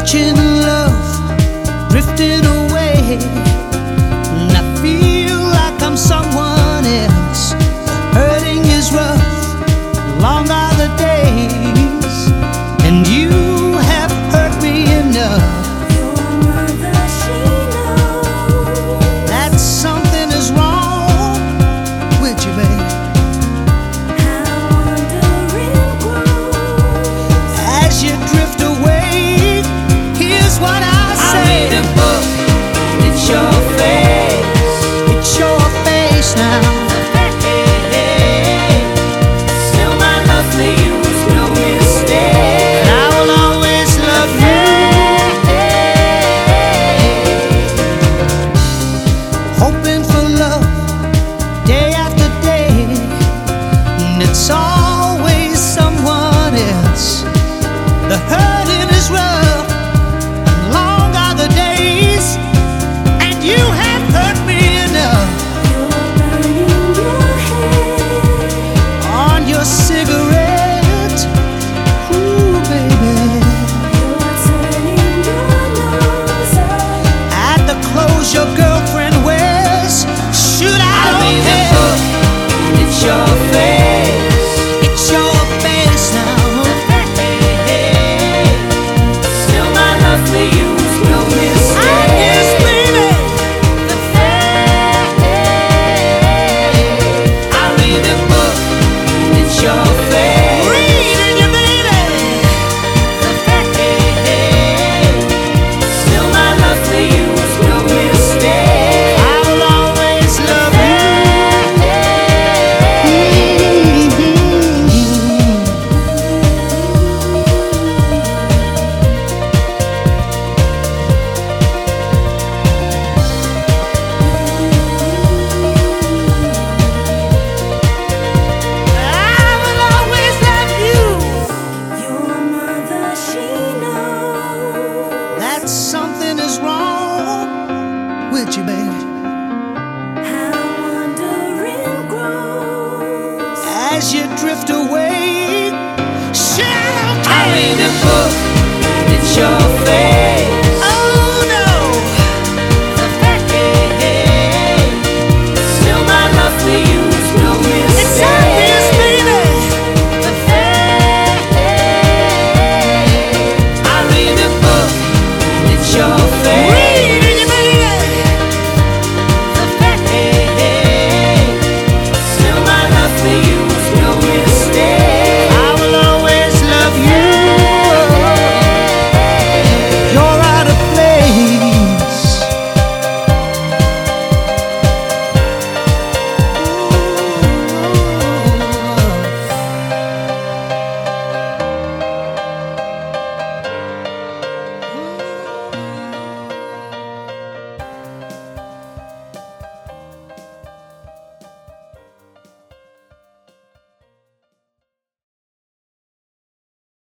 searching love, drifting away, and I feel like I'm someone else. Hurting is rough, long are the days, and you have hurt me enough. Your mother, she knows That something is wrong with you, babe. how wandering grows. As you drift away, here's what I say. I read a book, it's your face. It's your face now. Still my love for you is no mistake. And I will always love you. Hoping for love day after day, and it's always someone else. The hurting is rough, and long are the days, and you have hurt me enough. You're burning your head. On your cigarette, ooh baby, You're turning your nose up. at the clothes your girlfriend wears. Should I I don't read a care. book, it's your face. It's your face now. Still my love for you is no mistake. Yes, baby. I read a book, it's your face. Reading you, baby. Still my love for you is no mistake. I will always love you. I will always love you. Your mother, she knows That something is wrong with you, baby. how wandering grows. As you drift away, shadow I read a book,